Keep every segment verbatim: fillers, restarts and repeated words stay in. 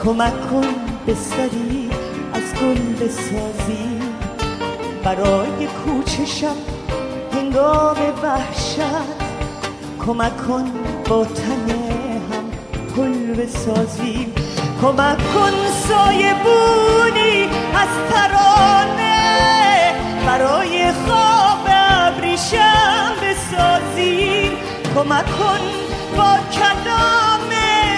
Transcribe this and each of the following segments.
کمک کن بستری از گل بسازی برای کوچه شب هنگام وحشت. کمک کن با تن هم پل بسازی. کمک کن سایه بونی از ترانه برای خواب ابریشم بسازی. کمک کن با کلام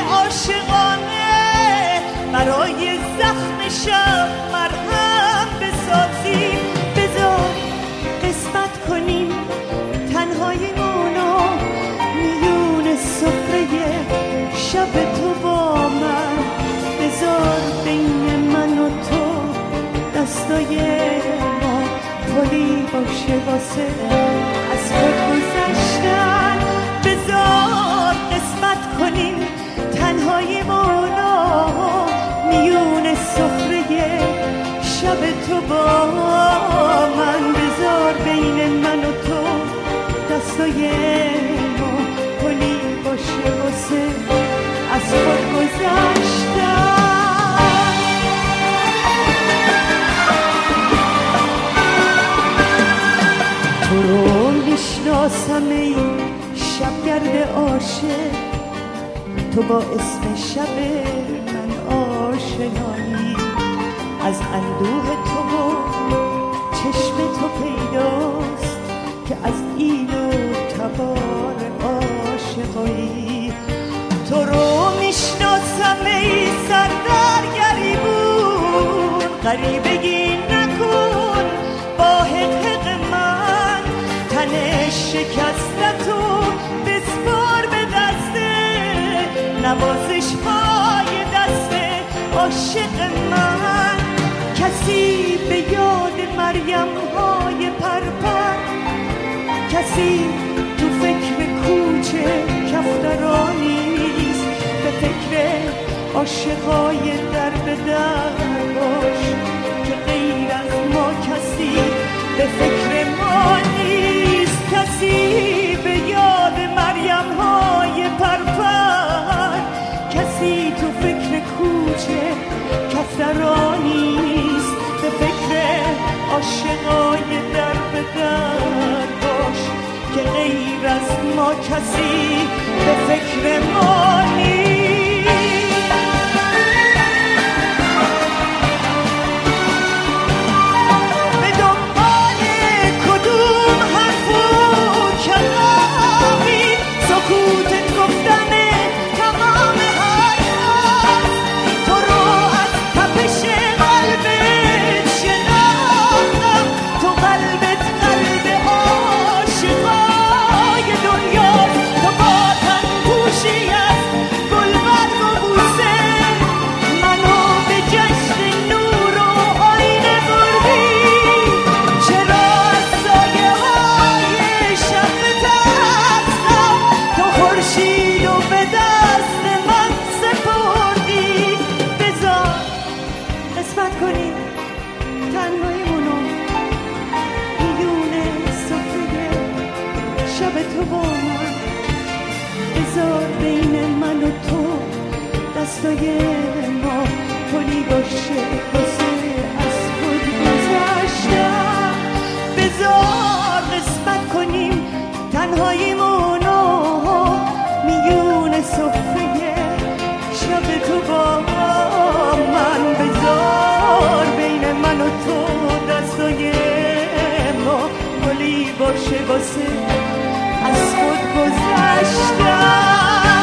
عاشقانه برای زخم شب مرهم بسازی. بذار قسمت کنیم تنهاییمونو میون سفره شب تو با من. بذار بین من و تو دستای ما پلی باشه واسه از خود گذشتن. بذار قسمت کنیم تنهاییمونو میون سفره شب تو با من. بذار بین من و تو دستای ما پلی باشه واسه از خود گذشتن. تو رو میشناسم ای شبگرد عاشق، تو با اسم شب من آشنایی. از اندوه تو و چشم تو پیداست که از این و تبار عاشقایی. تو رو میشناسم ای سردر گریبون، غریبگی نکن با حق من. تن شکستتو بسپار به دسته نوازش های دست عاشق من. کسی به یاد مریم های پرپر، کسی تو فکر کوچه کفترانیست. به فکر عاشقای در به در باش که غیر از ما کسی به فکر ما نیست. کسی به یاد مریم های پرپر، کسی تو فکر کوچه کفترانیست. به فکر عاشقای در به در باش که غیر از ما کسی به فکر ما نیست. به دنبال کدوم حرف و کلامی سکوتت گفتن تمام حرفات. تو رو از تپش قلبت شناختم، تو قلبت قلب عاشقای دنیاست. تو با تن پوشی از گلبرگ و بوسه منو به جشن نور و آینه بردی. چرا از سایه های شب بترسم، تو خورشید و به دست من سپردی. بذار قسمت کنیم تنهاییمونو میون سفره شب تو با من. بذار بین من و تو دستای ما پلی باشه واسه از خود گذشتن. بذار قسمت کنیم تنهاییمونو میون سفره شب تو با من. بذار بین من و تو دستای ما پلی باشه واسه از خود گذشتن.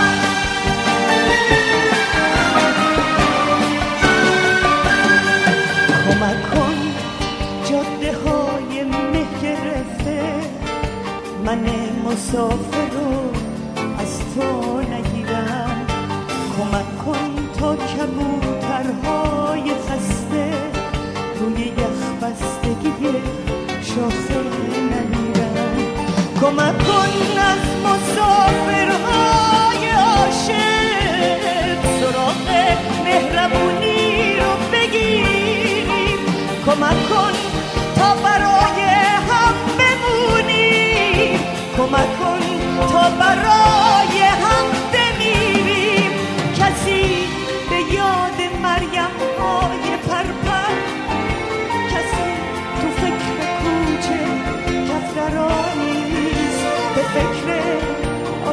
کمک کن جاده های مه گرفته من مسافر رو از تو نگیرم. کمک کن تا کبوترهای خسته روی یخ بستگی شاخه نمیرن. کمک کن از مسافرهای عاشق سراغ مهربونی رو بگیریم. کمک کن تا برای هم بمونیم. کمک کن تا برای هم بمیریم. کسی به یاد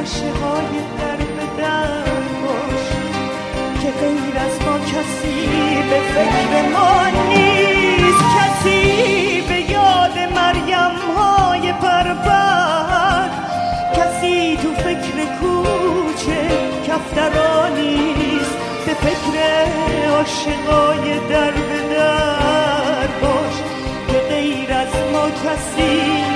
آشه های در به در باش که غیر از ما کسی به فکر ما نیست، کسی به یاد مریم های پربر، کسی تو فکر کوچه کفترانی نیست، به فکر عاشقای در به در باش که غیر از ما کسی